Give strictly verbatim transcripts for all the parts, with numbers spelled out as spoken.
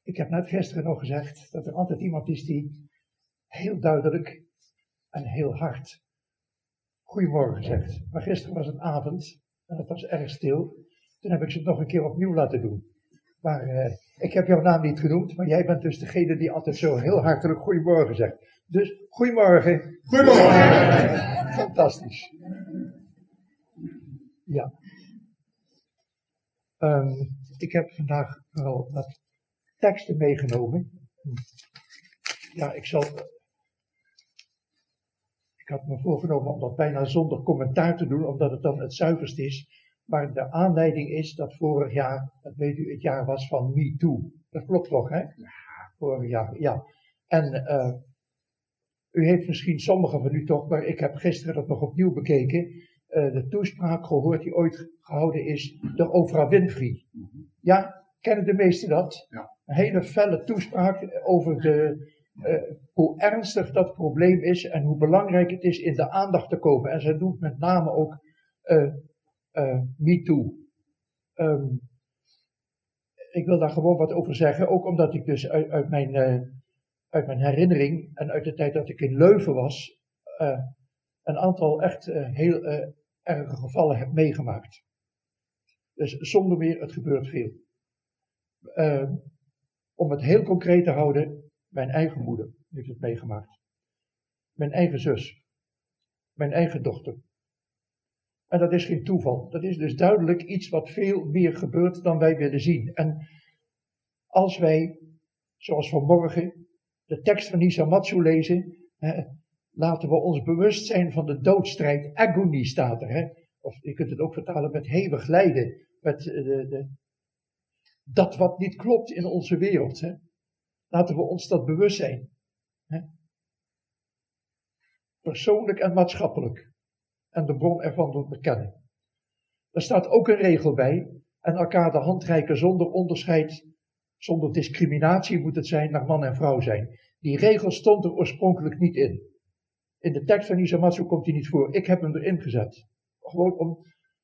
Ik heb net gisteren nog gezegd dat er altijd iemand is die heel duidelijk en heel hard goedemorgen zegt. Maar gisteren was het avond en het was erg stil. Toen heb ik ze het nog een keer opnieuw laten doen. Maar uh, ik heb jouw naam niet genoemd, maar jij bent dus degene die altijd zo heel hartelijk goedemorgen zegt. Dus goedemorgen. Goedemorgen. Fantastisch. Ja. Um, ik heb vandaag vooral wat teksten meegenomen. Ja, ik zal... Ik had me voorgenomen om dat bijna zonder commentaar te doen, omdat het dan het zuiverst is. Maar de aanleiding is dat vorig jaar, dat weet u, het jaar was van Me Too. Dat klopt toch, hè? Ja. Vorig jaar, ja. En uh, u heeft misschien, sommigen van u toch, maar ik heb gisteren dat nog opnieuw bekeken. Uh, de toespraak gehoord die ooit gehouden is door Oprah Winfrey. Ja, kennen de meesten dat? Ja. Een hele felle toespraak over de... Uh, hoe ernstig dat probleem is en hoe belangrijk het is in de aandacht te komen. En zij doet met name ook uh, uh, MeToo. Um, ik wil daar gewoon wat over zeggen, ook omdat ik dus uit, uit, mijn, uh, uit mijn herinnering en uit de tijd dat ik in Leuven was, uh, een aantal echt uh, heel uh, erge gevallen heb meegemaakt. Dus zonder meer, het gebeurt veel. Uh, om het heel concreet te houden, mijn eigen moeder heeft het meegemaakt. Mijn eigen zus. Mijn eigen dochter. En dat is geen toeval. Dat is dus duidelijk iets wat veel meer gebeurt dan wij willen zien. En als wij, zoals vanmorgen, de tekst van Hisamatsu lezen, hè, laten we ons bewust zijn van de doodstrijd. Agony staat er. Hè? Of je kunt het ook vertalen met hevig lijden. Met de, de, dat wat niet klopt in onze wereld. Hè? Laten we ons dat bewust zijn. Hè? Persoonlijk en maatschappelijk. En de bron ervan doen bekennen. Er staat ook een regel bij. En elkaar de hand reiken zonder onderscheid, zonder discriminatie moet het zijn, naar man en vrouw zijn. Die regel stond er oorspronkelijk niet in. In de tekst van Hisamatsu komt die niet voor. Ik heb hem erin gezet. Gewoon om,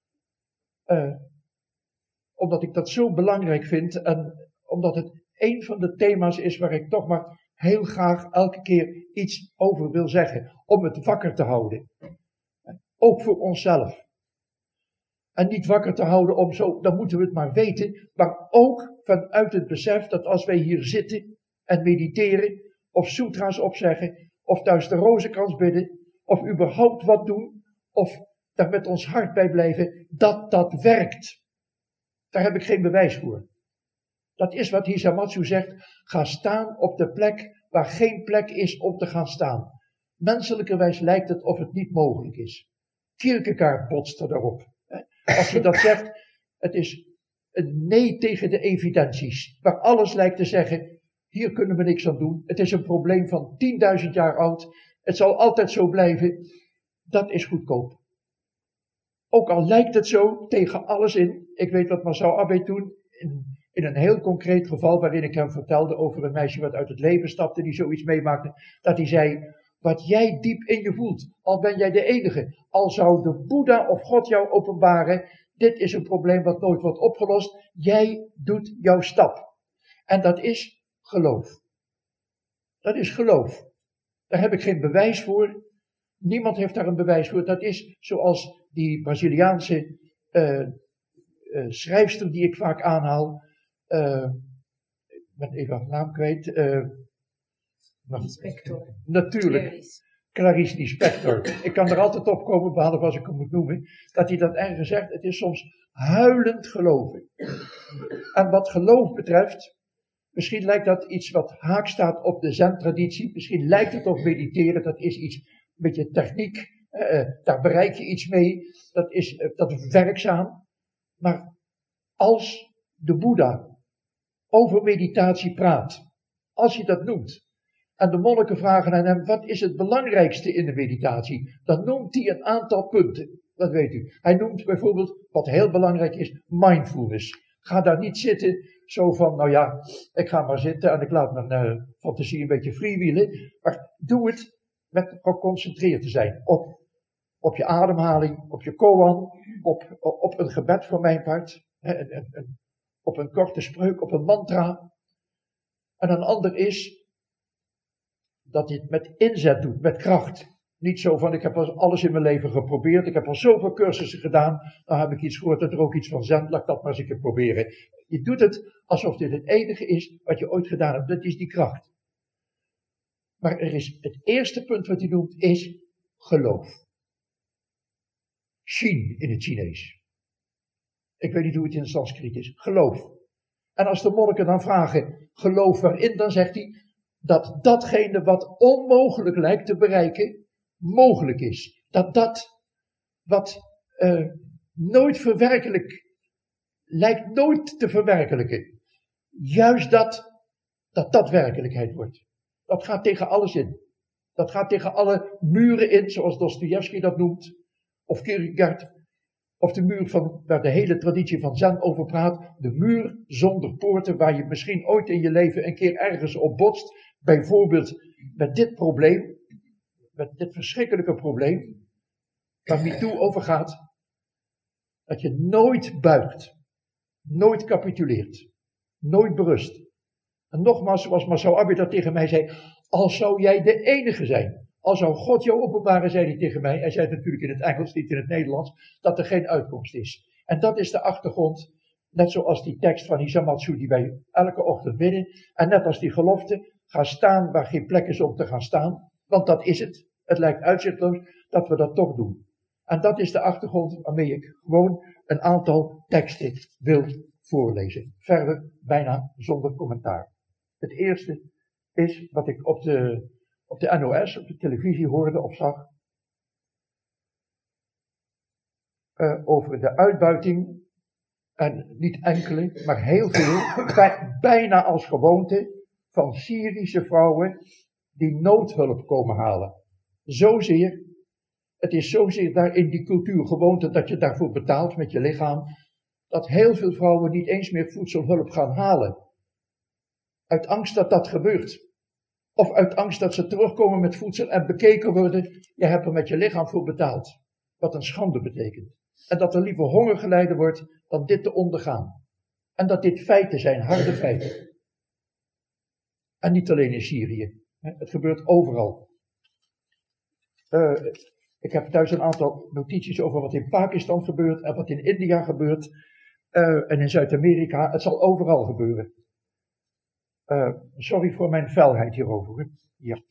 uh, omdat ik dat zo belangrijk vind en omdat het een van de thema's is waar ik toch maar heel graag elke keer iets over wil zeggen. Om het wakker te houden. Ook voor onszelf. En niet wakker te houden om zo, dan moeten we het maar weten. Maar ook vanuit het besef dat als wij hier zitten en mediteren. Of sutra's opzeggen. Of thuis de rozenkrans bidden. Of überhaupt wat doen. Of daar met ons hart bij blijven. Dat dat werkt. Daar heb ik geen bewijs voor. Dat is wat Hisamatsu zegt. Ga staan op de plek waar geen plek is om te gaan staan. Menselijkerwijs lijkt het of het niet mogelijk is. Kierkegaard botst er daarop. Als je dat zegt, het is een nee tegen de evidenties. Waar alles lijkt te zeggen, hier kunnen we niks aan doen. Het is een probleem van tienduizend jaar oud. Het zal altijd zo blijven. Dat is goedkoop. Ook al lijkt het zo, tegen alles in. Ik weet wat Masao Abe toen, in, in een heel concreet geval waarin ik hem vertelde over een meisje wat uit het leven stapte, die zoiets meemaakte, dat hij zei, wat jij diep in je voelt, al ben jij de enige, al zou de Boeddha of God jou openbaren, dit is een probleem wat nooit wordt opgelost, jij doet jouw stap. En dat is geloof. Dat is geloof. Daar heb ik geen bewijs voor. Niemand heeft daar een bewijs voor. Dat is zoals die Braziliaanse uh, uh, schrijfster die ik vaak aanhaal. Uh, ik ben even haar naam kwijt. Uh, Spector. Natuurlijk. Clarice. Clarice Lispector. Ik kan er altijd op komen, behalve als ik hem moet noemen. Dat hij dat ergens zegt. Het is soms huilend geloven. En wat geloof betreft. Misschien lijkt dat iets wat haak staat op de zen-traditie. Misschien lijkt het op mediteren. Dat is iets, een beetje techniek. Uh, daar bereik je iets mee. Dat is, uh, dat is werkzaam. Maar als de Boeddha over meditatie praat. Als je dat noemt. En de monniken vragen aan hem, wat is het belangrijkste in de meditatie? Dan noemt hij een aantal punten. Dat weet u. Hij noemt bijvoorbeeld, wat heel belangrijk is, mindfulness. Ga daar niet zitten, zo van, nou ja, ik ga maar zitten en ik laat mijn uh, fantasie een beetje freewheelen. Maar doe het met geconcentreerd te zijn. Op, op je ademhaling, op je koan, op, op, op een gebed voor mijn part. Hè, een, een, een, op een korte spreuk, op een mantra. En een ander is dat hij het met inzet doet, met kracht. Niet zo van, ik heb al alles in mijn leven geprobeerd, ik heb al zoveel cursussen gedaan, dan heb ik iets gehoord dat er ook iets van zen, laat ik dat maar eens een keer proberen. Je doet het alsof dit het enige is wat je ooit gedaan hebt, dat is die kracht. Maar er is het eerste punt wat hij noemt, is geloof. Shin in het Chinees. Ik weet niet hoe het in het Sanskriet is. Geloof. En als de monniken dan vragen, geloof waarin, dan zegt hij dat datgene wat onmogelijk lijkt te bereiken, mogelijk is. Dat dat wat uh, nooit verwerkelijk, lijkt nooit te verwerkelijken. Juist dat, dat dat werkelijkheid wordt. Dat gaat tegen alles in. Dat gaat tegen alle muren in, zoals Dostojevski dat noemt. Of Kierkegaard. Of de muur van, waar de hele traditie van Zen over praat. De muur zonder poorten, waar je misschien ooit in je leven een keer ergens op botst. Bijvoorbeeld met dit probleem. Met dit verschrikkelijke probleem. Waar MeToo over gaat. Dat je nooit buigt. Nooit capituleert. Nooit berust. En nogmaals, zoals Masao Abe dat tegen mij zei. Al zou jij de enige zijn. Al zou God jou openbaren, zei hij tegen mij. Hij zei het natuurlijk in het Engels, niet in het Nederlands. Dat er geen uitkomst is. En dat is de achtergrond. Net zoals die tekst van Hisamatsu die wij elke ochtend bidden. En net als die gelofte. Ga staan waar geen plek is om te gaan staan. Want dat is het. Het lijkt uitzichtloos dat we dat toch doen. En dat is de achtergrond waarmee ik gewoon een aantal teksten wil voorlezen. Verder bijna zonder commentaar. Het eerste is wat ik op de, op de N O S, op de televisie hoorde of zag. Uh, over de uitbuiting. En niet enkele, maar heel veel. Bij, bijna als gewoonte van Syrische vrouwen die noodhulp komen halen. Zozeer, het is zozeer daar in die cultuurgewoonte dat je daarvoor betaalt met je lichaam. Dat heel veel vrouwen niet eens meer voedselhulp gaan halen. Uit angst dat dat gebeurt. Of uit angst dat ze terugkomen met voedsel en bekeken worden. Je hebt er met je lichaam voor betaald. Wat een schande betekent. En dat er liever honger geleden wordt dan dit te ondergaan. En dat dit feiten zijn, harde feiten. En niet alleen in Syrië. Het gebeurt overal. Uh, ik heb thuis een aantal notities over wat in Pakistan gebeurt en wat in India gebeurt. Uh, en in Zuid-Amerika. Het zal overal gebeuren. Uh, sorry voor mijn felheid hierover. Ja.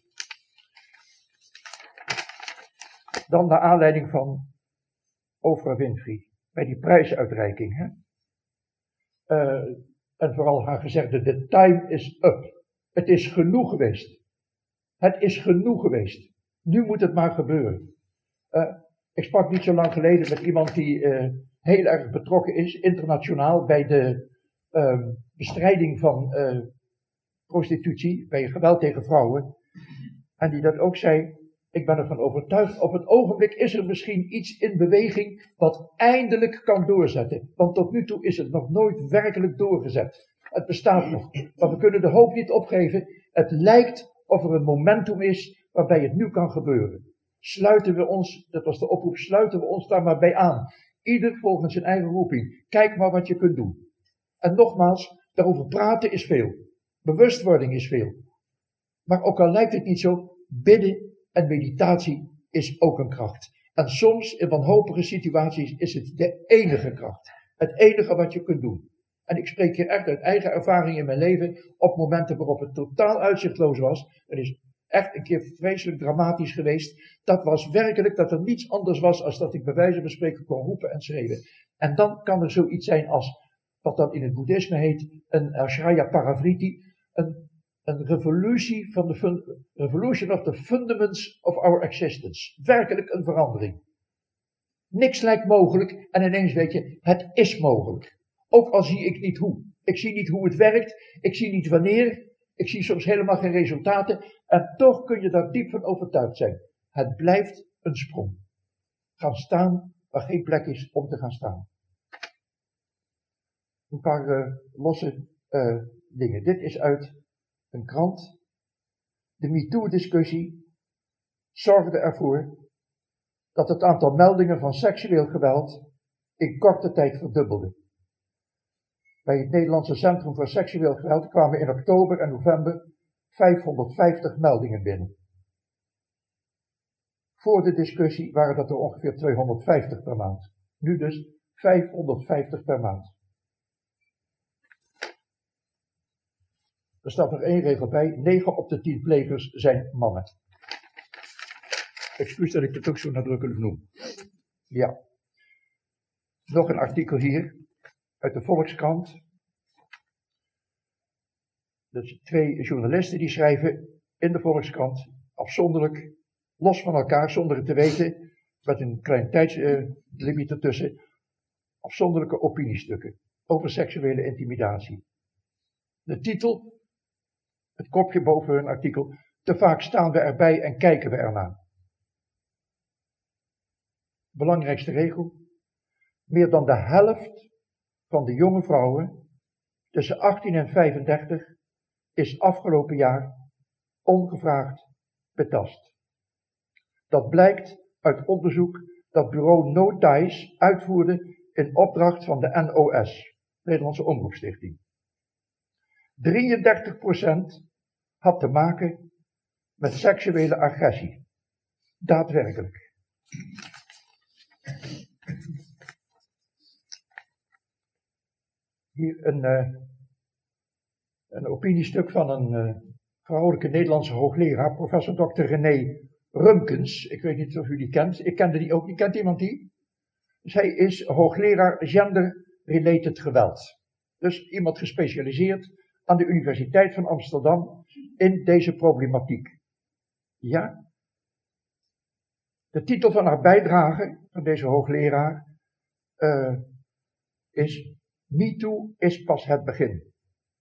Dan naar aanleiding van Oprah Winfrey. Bij die prijsuitreiking. Hè? Uh, en vooral haar gezegde, the time is up. Het is genoeg geweest. Het is genoeg geweest. Nu moet het maar gebeuren. Uh, ik sprak niet zo lang geleden met iemand die uh, heel erg betrokken is, internationaal, bij de uh, bestrijding van uh, prostitutie, bij geweld tegen vrouwen. En die dat ook zei, ik ben ervan overtuigd, op het ogenblik is er misschien iets in beweging wat eindelijk kan doorzetten. Want tot nu toe is het nog nooit werkelijk doorgezet. Het bestaat nog, maar we kunnen de hoop niet opgeven. Het lijkt of er een momentum is waarbij het nu kan gebeuren. Sluiten we ons, dat was de oproep, sluiten we ons daar maar bij aan. Ieder volgens zijn eigen roeping. Kijk maar wat je kunt doen. En nogmaals, daarover praten is veel. Bewustwording is veel. Maar ook al lijkt het niet zo, bidden en meditatie is ook een kracht. En soms in wanhopige situaties is het de enige kracht. Het enige wat je kunt doen. En ik spreek hier echt uit eigen ervaring in mijn leven, op momenten waarop het totaal uitzichtloos was. Het is echt een keer vreselijk dramatisch geweest. Dat was werkelijk dat er niets anders was als dat ik bij wijze van spreken kon roepen en schreeuwen. En dan kan er zoiets zijn als, wat dan in het boeddhisme heet, een ashraya paravriti, een, een revolutie van de fun, revolution of the fundaments of our existence. Werkelijk een verandering. Niks lijkt mogelijk en ineens weet je, het is mogelijk. Ook al zie ik niet hoe. Ik zie niet hoe het werkt, ik zie niet wanneer, ik zie soms helemaal geen resultaten en toch kun je daar diep van overtuigd zijn. Het blijft een sprong. Gaan staan waar geen plek is om te gaan staan. Een paar uh, losse uh, dingen. Dit is uit een krant. De MeToo-discussie zorgde ervoor dat het aantal meldingen van seksueel geweld in korte tijd verdubbelde. Bij het Nederlandse Centrum voor Seksueel Geweld kwamen in oktober en november vijfhonderdvijftig meldingen binnen. Voor de discussie waren dat er ongeveer tweehonderdvijftig per maand. Nu dus vijfhonderdvijftig per maand. Er staat nog één regel bij. negen op de tien plegers zijn mannen. Excuus dat ik het ook zo nadrukkelijk noem. Ja. Nog een artikel hier uit de Volkskrant. Dat zijn twee journalisten die schrijven in de Volkskrant afzonderlijk, los van elkaar, zonder het te weten, met een klein tijdslimiet ertussen, afzonderlijke opiniestukken over seksuele intimidatie. De titel, het kopje boven hun artikel, te vaak staan we erbij en kijken we ernaar. Belangrijkste regel, meer dan de helft van de jonge vrouwen tussen achttien en vijfendertig is afgelopen jaar ongevraagd betast. Dat blijkt uit onderzoek dat bureau No Ties uitvoerde in opdracht van de N O S, Nederlandse Omroepstichting. drieëndertig procent had te maken met seksuele agressie. Daadwerkelijk. Hier een, uh, een opiniestuk van een uh, vrouwelijke Nederlandse hoogleraar, professor dokter René Rumkens. Ik weet niet of u die kent. Ik kende die ook niet. Kent iemand die? Zij is hoogleraar gender-related geweld. Dus iemand gespecialiseerd aan de Universiteit van Amsterdam in deze problematiek. Ja? De titel van haar bijdrage, van deze hoogleraar, uh, is MeToo is pas het begin.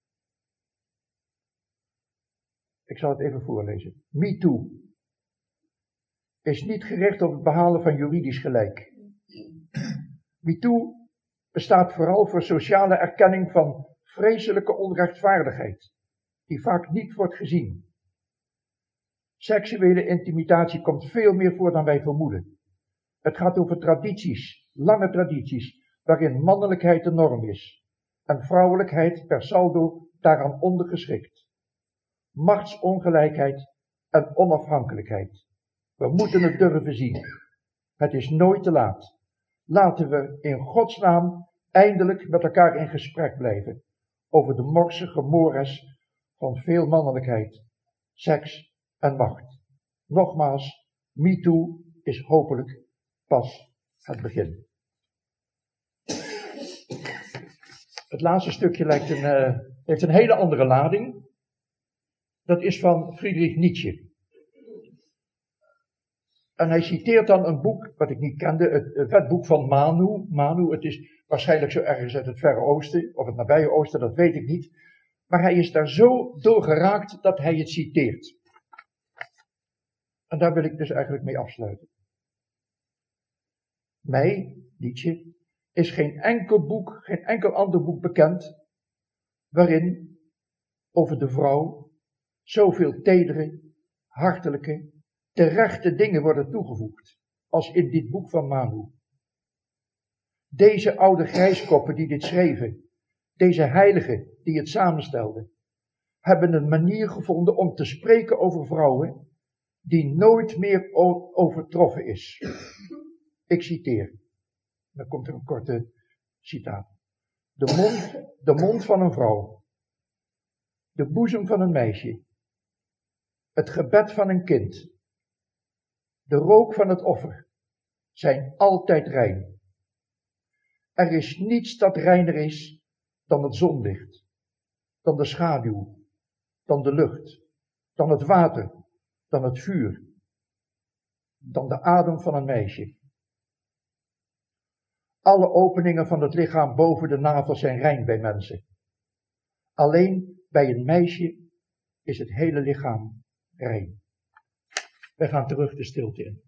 Ik zal het even voorlezen. MeToo is niet gericht op het behalen van juridisch gelijk. MeToo bestaat vooral voor sociale erkenning van vreselijke onrechtvaardigheid, die vaak niet wordt gezien. Seksuele intimidatie komt veel meer voor dan wij vermoeden. Het gaat over tradities, lange tradities, waarin mannelijkheid de norm is en vrouwelijkheid per saldo daaraan ondergeschikt. Machtsongelijkheid en onafhankelijkheid. We moeten het durven zien. Het is nooit te laat. Laten we in Gods naam eindelijk met elkaar in gesprek blijven over de morsige mores van veel mannelijkheid, seks en macht. Nogmaals, MeToo is hopelijk pas het begin. Het laatste stukje lijkt een, uh, heeft een hele andere lading. Dat is van Friedrich Nietzsche. En hij citeert dan een boek, wat ik niet kende, het, het wetboek van Manu. Manu, het is waarschijnlijk zo ergens uit het Verre Oosten, of het nabije Oosten, dat weet ik niet. Maar hij is daar zo door geraakt dat hij het citeert. En daar wil ik dus eigenlijk mee afsluiten. Mij, Nietzsche, is geen enkel boek, geen enkel ander boek bekend, waarin over de vrouw zoveel tedere, hartelijke, terechte dingen worden toegevoegd, als in dit boek van Manu. Deze oude grijskoppen die dit schreven, deze heiligen die het samenstelden, hebben een manier gevonden om te spreken over vrouwen die nooit meer overtroffen is. Ik citeer. Dan komt er een korte citaat. De mond, de mond van een vrouw. De boezem van een meisje. Het gebed van een kind. De rook van het offer zijn altijd rein. Er is niets dat reiner is dan het zonlicht, dan de schaduw, dan de lucht, dan het water, dan het vuur, dan de adem van een meisje. Alle openingen van het lichaam boven de navel zijn rein bij mensen. Alleen bij een meisje is het hele lichaam rein. Wij gaan terug de stilte in.